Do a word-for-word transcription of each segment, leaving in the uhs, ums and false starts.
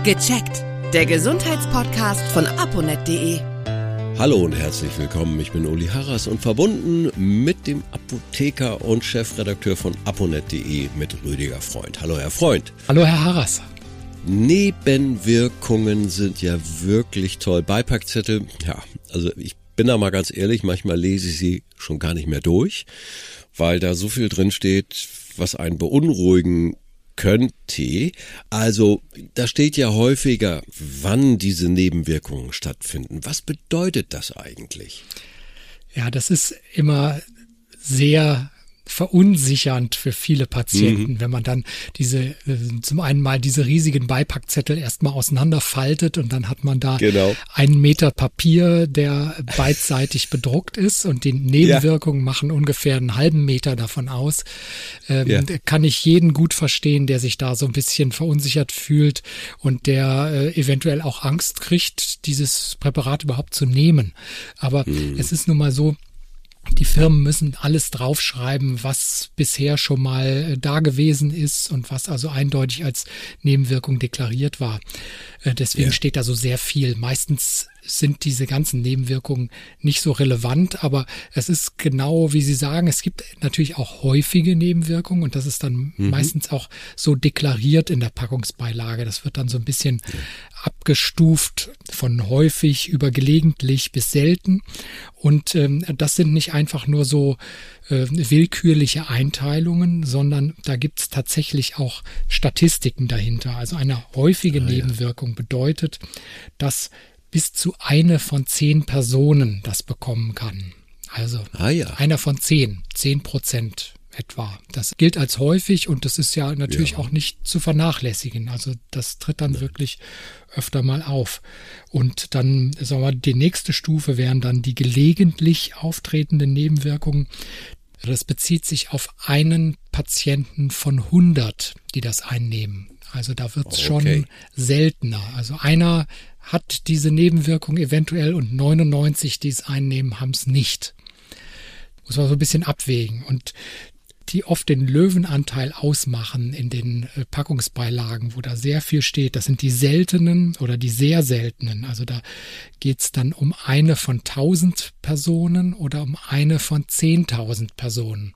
Gecheckt. Der Gesundheitspodcast von aponet punkt de. Hallo und herzlich willkommen, ich bin Uli Harras und verbunden mit dem Apotheker und Chefredakteur von aponet punkt de mit Rüdiger Freund. Hallo Herr Freund. Hallo Herr Harras. Nebenwirkungen sind ja wirklich toll. Beipackzettel, ja, also ich bin da mal ganz ehrlich, manchmal lese ich sie schon gar nicht mehr durch, weil da so viel drin steht, was einen beunruhigen könnte. Also da steht ja häufiger, wann diese Nebenwirkungen stattfinden. Was bedeutet das eigentlich? Ja, das ist immer sehr verunsichernd für viele Patienten, mhm. wenn man dann diese, zum einen mal diese riesigen Beipackzettel erstmal auseinanderfaltet und dann hat man da genau. einen Meter Papier, der beidseitig bedruckt ist und die Nebenwirkungen ja. machen ungefähr einen halben Meter davon aus. Ähm, ja. Kann ich jeden gut verstehen, der sich da so ein bisschen verunsichert fühlt und der äh, eventuell auch Angst kriegt, dieses Präparat überhaupt zu nehmen. Aber mhm. es ist nun mal so, die Firmen müssen alles draufschreiben, was bisher schon mal da gewesen ist und was also eindeutig als Nebenwirkung deklariert war. Deswegen ja. steht da so sehr viel. Meistens sind diese ganzen Nebenwirkungen nicht so relevant, aber es ist genau, wie Sie sagen, es gibt natürlich auch häufige Nebenwirkungen und das ist dann mhm. meistens auch so deklariert in der Packungsbeilage. Das wird dann so ein bisschen ja. abgestuft von häufig über gelegentlich bis selten und ähm, das sind nicht einfach nur so äh, willkürliche Einteilungen, sondern da gibt es tatsächlich auch Statistiken dahinter. Also eine häufige ah, Nebenwirkung ja. bedeutet, dass bis zu eine von zehn Personen das bekommen kann. Also ah, ja. einer von zehn, zehn Prozent etwa. Das gilt als häufig und das ist ja natürlich ja. auch nicht zu vernachlässigen. Also das tritt dann Nein. wirklich öfter mal auf. Und dann, sagen wir mal, die nächste Stufe wären dann die gelegentlich auftretenden Nebenwirkungen. Das bezieht sich auf einen Patienten von hundert, die das einnehmen. Also da wird es okay. schon seltener. Also einer hat diese Nebenwirkung eventuell und neunundneunzig, die es einnehmen, haben es nicht. Muss man so ein bisschen abwägen. Und die oft den Löwenanteil ausmachen in den Packungsbeilagen, wo da sehr viel steht, das sind die seltenen oder die sehr seltenen. Also da geht es dann um eine von tausend Personen oder um eine von zehntausend Personen.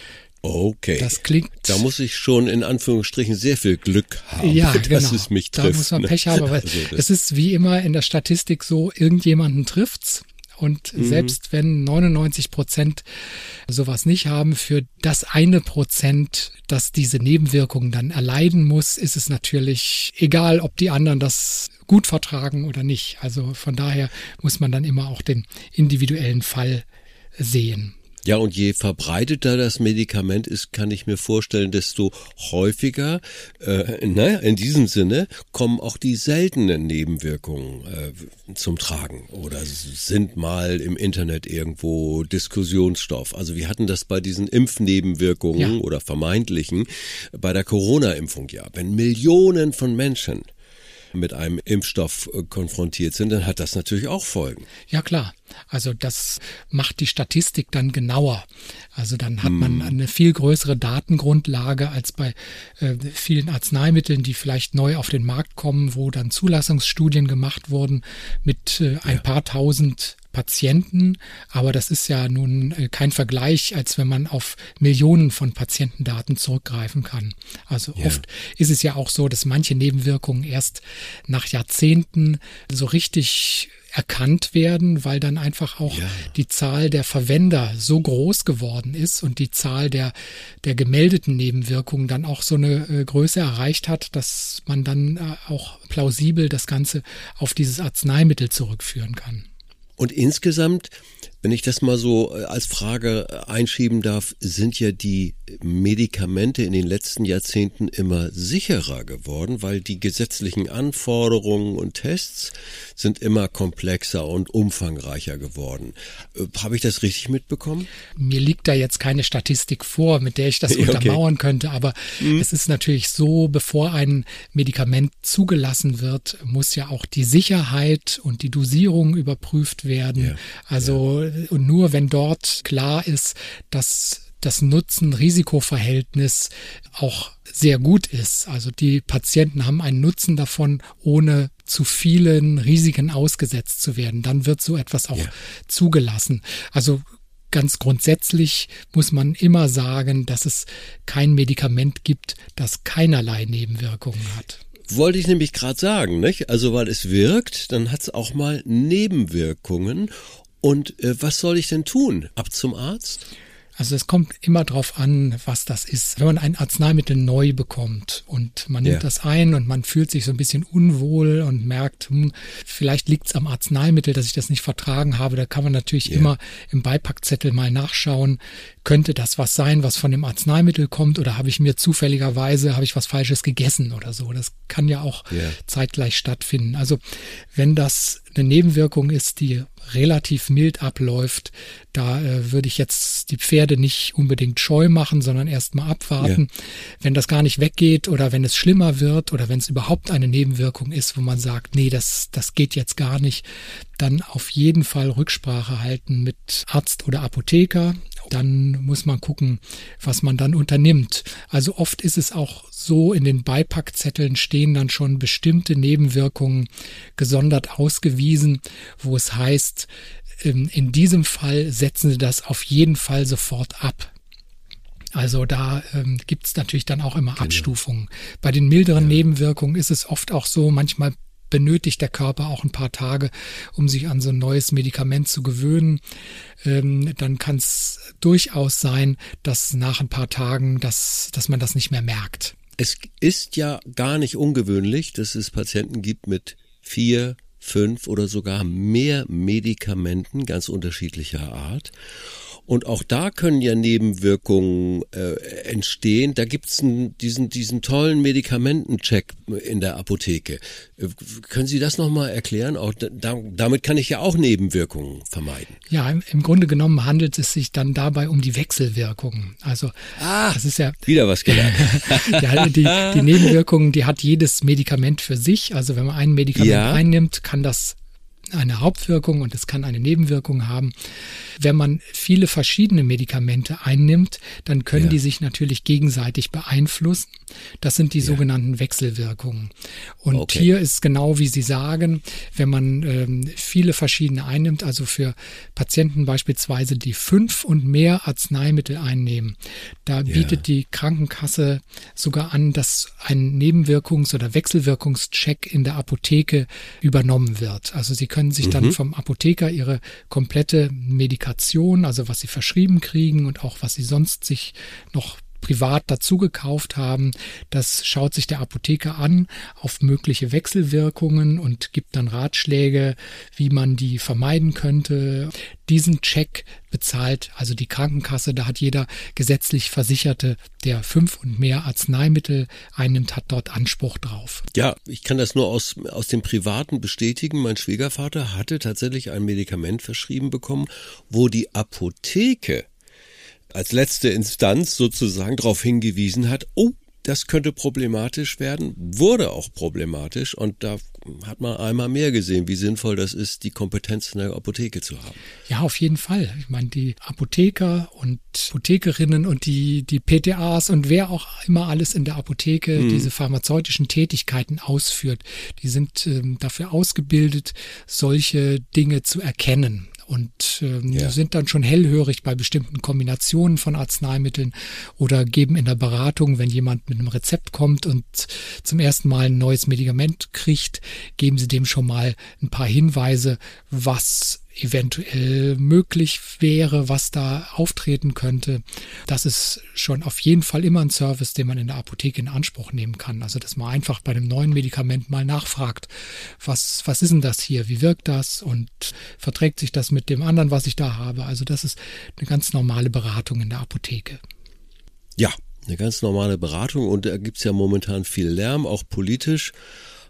Okay, das klingt, da muss ich schon in Anführungsstrichen sehr viel Glück haben, ja, dass genau. es mich trifft. Da muss man Pech haben, aber also es ist wie immer in der Statistik so, irgendjemanden trifft's. Und mhm. selbst wenn neunundneunzig Prozent sowas nicht haben, für das eine Prozent, das diese Nebenwirkungen dann erleiden muss, ist es natürlich egal, ob die anderen das gut vertragen oder nicht. Also von daher muss man dann immer auch den individuellen Fall sehen. Ja, und je verbreiteter das Medikament ist, kann ich mir vorstellen, desto häufiger, äh, naja, in diesem Sinne, kommen auch die seltenen Nebenwirkungen äh, zum Tragen oder sind mal im Internet irgendwo Diskussionsstoff. Also wir hatten das bei diesen Impfnebenwirkungen ja. oder vermeintlichen bei der Corona-Impfung ja. Wenn Millionen von Menschen mit einem Impfstoff konfrontiert sind, dann hat das natürlich auch Folgen. Ja, klar. Also das macht die Statistik dann genauer. Also dann hat man eine viel größere Datengrundlage als bei äh, vielen Arzneimitteln, die vielleicht neu auf den Markt kommen, wo dann Zulassungsstudien gemacht wurden mit äh, ein ja. paar tausend Patienten, aber das ist ja nun äh, kein Vergleich, als wenn man auf Millionen von Patientendaten zurückgreifen kann. Also ja. oft ist es ja auch so, dass manche Nebenwirkungen erst nach Jahrzehnten so richtig erkannt werden, weil dann einfach auch ja. die Zahl der Verwender so groß geworden ist und die Zahl der der gemeldeten Nebenwirkungen dann auch so eine äh, Größe erreicht hat, dass man dann äh, auch plausibel das Ganze auf dieses Arzneimittel zurückführen kann. Und insgesamt, wenn ich das mal so als Frage einschieben darf, sind ja die Medikamente in den letzten Jahrzehnten immer sicherer geworden, weil die gesetzlichen Anforderungen und Tests sind immer komplexer und umfangreicher geworden. Habe ich das richtig mitbekommen? Mir liegt da jetzt keine Statistik vor, mit der ich das okay. untermauern könnte, aber mhm. es ist natürlich so, bevor ein Medikament zugelassen wird, muss ja auch die Sicherheit und die Dosierung überprüft werden. Ja. Also ja. und nur wenn dort klar ist, dass das Nutzen-Risiko-Verhältnis auch sehr gut ist. Also die Patienten haben einen Nutzen davon, ohne zu vielen Risiken ausgesetzt zu werden. Dann wird so etwas auch ja. zugelassen. Also ganz grundsätzlich muss man immer sagen, dass es kein Medikament gibt, das keinerlei Nebenwirkungen hat. Wollte ich nämlich gerade sagen, nicht? Also weil es wirkt, dann hat es auch mal Nebenwirkungen. Und äh, was soll ich denn tun? Ab zum Arzt? Also es kommt immer drauf an, was das ist. Wenn man ein Arzneimittel neu bekommt und man nimmt ja. das ein und man fühlt sich so ein bisschen unwohl und merkt, hm, vielleicht liegt es am Arzneimittel, dass ich das nicht vertragen habe, da kann man natürlich ja. immer im Beipackzettel mal nachschauen, könnte das was sein, was von dem Arzneimittel kommt, oder habe ich mir zufälligerweise, habe ich was Falsches gegessen oder so. Das kann ja auch ja. zeitgleich stattfinden. Also wenn das eine Nebenwirkung ist, die relativ mild abläuft, da äh, würde ich jetzt die Pferde nicht unbedingt scheu machen, sondern erst mal abwarten. Ja. Wenn das gar nicht weggeht oder wenn es schlimmer wird oder wenn es überhaupt eine Nebenwirkung ist, wo man sagt, nee, das, das geht jetzt gar nicht, dann auf jeden Fall Rücksprache halten mit Arzt oder Apotheker. Dann muss man gucken, was man dann unternimmt. Also oft ist es auch so, in den Beipackzetteln stehen dann schon bestimmte Nebenwirkungen gesondert ausgewiesen, wo es heißt, in diesem Fall setzen Sie das auf jeden Fall sofort ab. Also da ähm, gibt es natürlich dann auch immer genau. Abstufungen. Bei den milderen ja. Nebenwirkungen ist es oft auch so, manchmal benötigt der Körper auch ein paar Tage, um sich an so ein neues Medikament zu gewöhnen. Ähm, dann kann es durchaus sein, dass nach ein paar Tagen, dass, dass man das nicht mehr merkt. Es ist ja gar nicht ungewöhnlich, dass es Patienten gibt mit vier, fünf oder sogar mehr Medikamenten ganz unterschiedlicher Art. Und auch da können ja Nebenwirkungen äh, entstehen. Da gibt's einen, diesen, diesen tollen Medikamentencheck in der Apotheke. Äh, können Sie das nochmal erklären? Auch da, damit kann ich ja auch Nebenwirkungen vermeiden. Ja, im, im Grunde genommen handelt es sich dann dabei um die Wechselwirkungen. Also ah, das ist ja wieder was gelernt. ja, die, die Nebenwirkungen, die hat jedes Medikament für sich. Also wenn man ein Medikament ja. einnimmt, kann das eine Hauptwirkung und es kann eine Nebenwirkung haben. Wenn man viele verschiedene Medikamente einnimmt, dann können ja. die sich natürlich gegenseitig beeinflussen. Das sind die ja. sogenannten Wechselwirkungen. Und okay. hier ist genau wie Sie sagen, wenn man ähm, viele verschiedene einnimmt, also für Patienten beispielsweise, die fünf und mehr Arzneimittel einnehmen, da ja. bietet die Krankenkasse sogar an, dass ein Nebenwirkungs- oder Wechselwirkungscheck in der Apotheke übernommen wird. Also Sie können sich mhm. dann vom Apotheker ihre komplette Medikation, also was sie verschrieben kriegen und auch was sie sonst sich noch privat dazu gekauft haben, das schaut sich der Apotheker an auf mögliche Wechselwirkungen und gibt dann Ratschläge, wie man die vermeiden könnte. Diesen Check bezahlt also die Krankenkasse. Da hat jeder gesetzlich Versicherte, der fünf und mehr Arzneimittel einnimmt, hat dort Anspruch drauf. Ja, ich kann das nur aus, aus dem Privaten bestätigen. Mein Schwiegervater hatte tatsächlich ein Medikament verschrieben bekommen, wo die Apotheke als letzte Instanz sozusagen darauf hingewiesen hat, oh, das könnte problematisch werden, wurde auch problematisch, und da hat man einmal mehr gesehen, wie sinnvoll das ist, die Kompetenz in der Apotheke zu haben. Ja, auf jeden Fall. Ich meine, die Apotheker und Apothekerinnen und die, die P T As und wer auch immer alles in der Apotheke mhm. diese pharmazeutischen Tätigkeiten ausführt, die sind ähm, dafür ausgebildet, solche Dinge zu erkennen. Und ähm, ja. sind dann schon hellhörig bei bestimmten Kombinationen von Arzneimitteln oder geben in der Beratung, wenn jemand mit einem Rezept kommt und zum ersten Mal ein neues Medikament kriegt, geben sie dem schon mal ein paar Hinweise, was eventuell möglich wäre, was da auftreten könnte. Das ist schon auf jeden Fall immer ein Service, den man in der Apotheke in Anspruch nehmen kann. Also, dass man einfach bei dem neuen Medikament mal nachfragt, was, was ist denn das hier? Wie wirkt das? Und verträgt sich das mit dem anderen, was ich da habe? Also, das ist eine ganz normale Beratung in der Apotheke. Ja, eine ganz normale Beratung, und da gibt's ja momentan viel Lärm, auch politisch.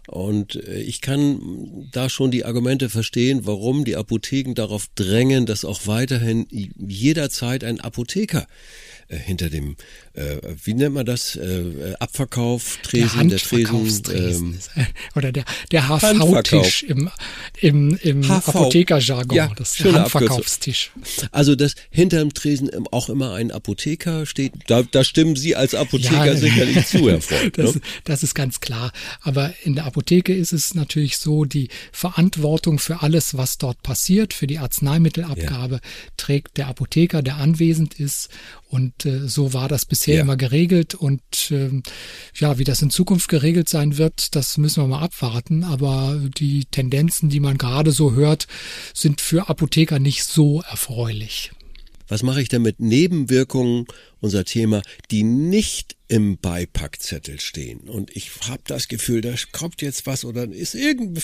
Und ich kann da schon die Argumente verstehen, warum die Apotheken darauf drängen, dass auch weiterhin jederzeit ein Apotheker hinter dem, äh, wie nennt man das, äh, Abverkauf, Tresen, der, der Tresen. Ähm, oder der, der H V-Tisch im, im, im H V. Apothekerjargon, ja, das Handverkaufstisch. Also, dass hinter dem Tresen auch immer ein Apotheker steht, da, da stimmen Sie als Apotheker ja, sicherlich zu, Herr Freund. Das, ne? das ist ganz klar. Aber in der Apotheke ist es natürlich so, die Verantwortung für alles, was dort passiert, für die Arzneimittelabgabe, ja. trägt der Apotheker, der anwesend ist. Und äh, so war das bisher ja. immer geregelt. Und ähm, ja, wie das in Zukunft geregelt sein wird, das müssen wir mal abwarten. Aber die Tendenzen, die man gerade so hört, sind für Apotheker nicht so erfreulich. Was mache ich denn mit Nebenwirkungen, unser Thema, die nicht im Beipackzettel stehen? Und ich habe das Gefühl, da kommt jetzt was oder ist irgendwie,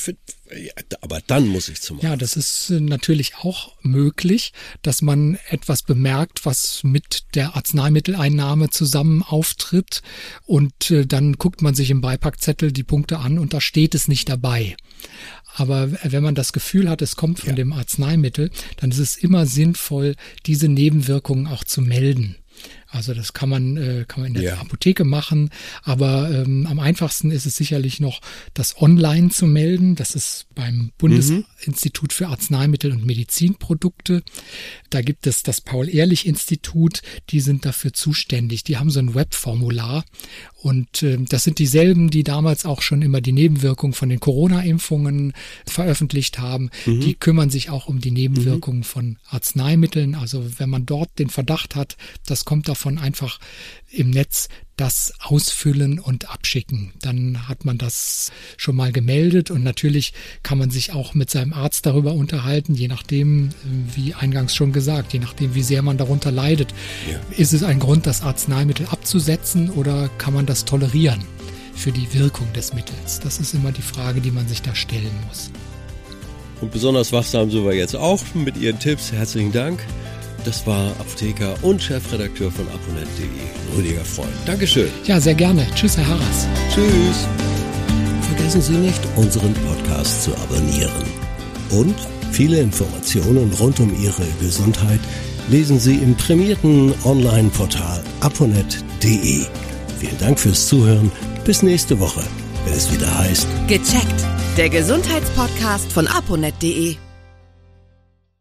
aber dann muss ich zum Arzt. Ja, das ist natürlich auch möglich, dass man etwas bemerkt, was mit der Arzneimitteleinnahme zusammen auftritt und äh, dann guckt man sich im Beipackzettel die Punkte an und da steht es nicht dabei. Aber wenn man das Gefühl hat, es kommt von ja. dem Arzneimittel, dann ist es immer sinnvoll, diese Nebenwirkungen auch zu melden. Also das kann man, äh, kann man in der ja. Apotheke machen, aber ähm, am einfachsten ist es sicherlich noch, das online zu melden. Das ist beim Bundesinstitut für Arzneimittel und Medizinprodukte. Da gibt es das Paul-Ehrlich-Institut, die sind dafür zuständig. Die haben so ein Webformular und äh, das sind dieselben, die damals auch schon immer die Nebenwirkungen von den Corona-Impfungen veröffentlicht haben. Mhm. Die kümmern sich auch um die Nebenwirkungen mhm. von Arzneimitteln. Also wenn man dort den Verdacht hat, das kommt davon einfach im Netz, das ausfüllen und abschicken. Dann hat man das schon mal gemeldet und natürlich kann man sich auch mit seinem Arzt darüber unterhalten, je nachdem, wie eingangs schon gesagt, je nachdem, wie sehr man darunter leidet. Ja. Ist es ein Grund, das Arzneimittel abzusetzen oder kann man das tolerieren für die Wirkung des Mittels? Das ist immer die Frage, die man sich da stellen muss. Und besonders wachsam sind wir jetzt auch mit Ihren Tipps. Herzlichen Dank. Das war Apotheker und Chefredakteur von aponet punkt de, Rüdiger Freund. Dankeschön. Ja, sehr gerne. Tschüss, Herr Harras. Tschüss. Vergessen Sie nicht, unseren Podcast zu abonnieren. Und viele Informationen rund um Ihre Gesundheit lesen Sie im prämierten Online-Portal aponet punkt de. Vielen Dank fürs Zuhören. Bis nächste Woche, wenn es wieder heißt Gecheckt, der Gesundheitspodcast von aponet punkt de.